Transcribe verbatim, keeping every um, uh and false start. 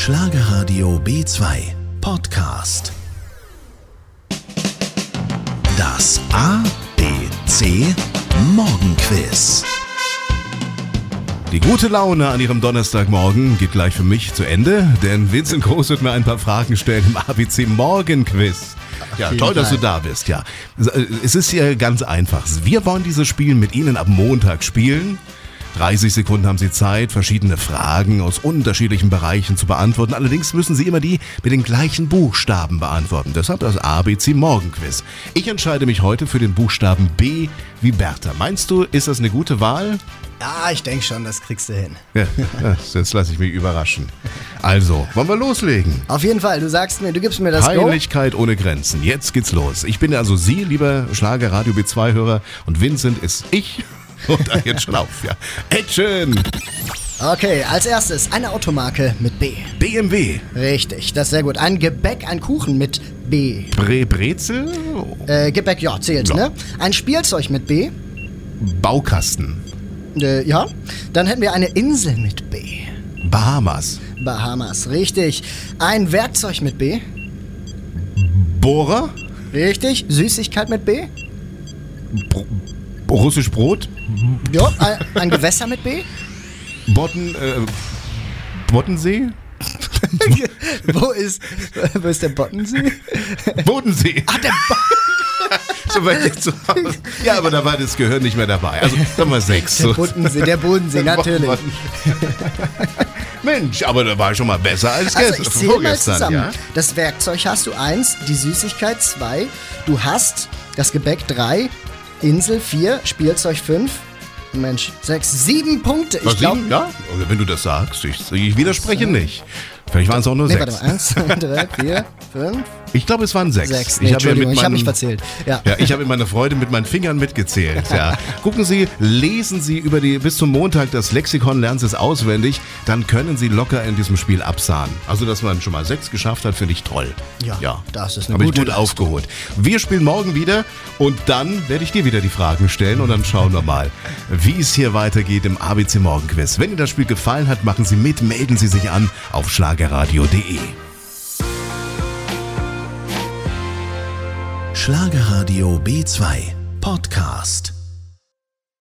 Schlagerradio B zwei Podcast. Das A B C Morgenquiz. Die gute Laune an Ihrem Donnerstagmorgen geht gleich für mich zu Ende, denn Vincent Groß wird mir ein paar Fragen stellen im A B C Morgenquiz. Ja, toll, dass du da bist, ja. Es ist ja ganz einfach. Wir wollen dieses Spiel mit Ihnen ab Montag spielen. dreißig Sekunden haben Sie Zeit, verschiedene Fragen aus unterschiedlichen Bereichen zu beantworten. Allerdings müssen Sie immer die mit den gleichen Buchstaben beantworten. Deshalb das A B C Morgenquiz. Ich entscheide mich heute für den Buchstaben B wie Bertha. Meinst du, ist das eine gute Wahl? Ja, ich denke schon, das kriegst du hin. Ja, jetzt lasse ich mich überraschen. Also, wollen wir loslegen? Auf jeden Fall, du sagst mir, du gibst mir das Go. Heiligkeit ohne Grenzen. Jetzt geht's los. Ich bin also Sie, lieber Schlagerradio B zwei Hörer, und Vincent ist ich. Und da jetzt schon auf, ja. Action! Okay, als erstes eine Automarke mit B. B M W. Richtig, das ist sehr gut. Ein Gebäck, ein Kuchen mit B. Bre Brezel? Äh, Gebäck, ja, zählt, Ja. ne? Ein Spielzeug mit B. Baukasten. Äh, ja. Dann hätten wir eine Insel mit B. Bahamas. Bahamas, richtig. Ein Werkzeug mit B. Bohrer? Richtig. Süßigkeit mit B. Br Russisch Brot? Ja, ein, ein Gewässer mit B. Botten, äh, Bottensee? Wo ist, wo ist der Bottensee? Bodensee. Ah, der Bo So weit jetzt zu Hause. Ja, aber da war das Gehör nicht mehr dabei. Also, sagen wir sechs. Der Bodensee, der Bodensee, natürlich. Mensch, aber da war schon mal besser als Also gestern. ich zähle mal zusammen. Ja? Das Werkzeug hast du eins, die Süßigkeit zwei, du hast das Gebäck drei, Insel vier, Spielzeug fünf, Mensch, sechs, sieben Punkte. Ich Was, glaube, sieben? Ja, oder wenn du das sagst, ich, ich widerspreche nicht. Vielleicht waren es auch nur nee, sechs. warte mal, eins, zwei, drei, vier, fünf, Ich glaube, es waren sechs. sechs. Nee, ich habe ja Entschuldigung, mit ich habe mich meinem- verzählt. Ja. Ja, ich habe in meiner Freude mit meinen Fingern mitgezählt. Ja. Gucken Sie, lesen Sie über die bis zum Montag das Lexikon, lernen Sie es auswendig, dann können Sie locker in diesem Spiel absahen. Also, dass man schon mal sechs geschafft hat, finde ich toll. Ja, das ist eine Habe ich gute gut Leistung. aufgeholt. Wir spielen morgen wieder und dann werde ich dir wieder die Fragen stellen und dann schauen wir mal, wie es hier weitergeht im A B C Morgenquiz. Wenn Ihnen das Spiel gefallen hat, machen Sie mit, melden Sie sich an auf schlagerradio punkt de. Schlagerradio B zwei Podcast.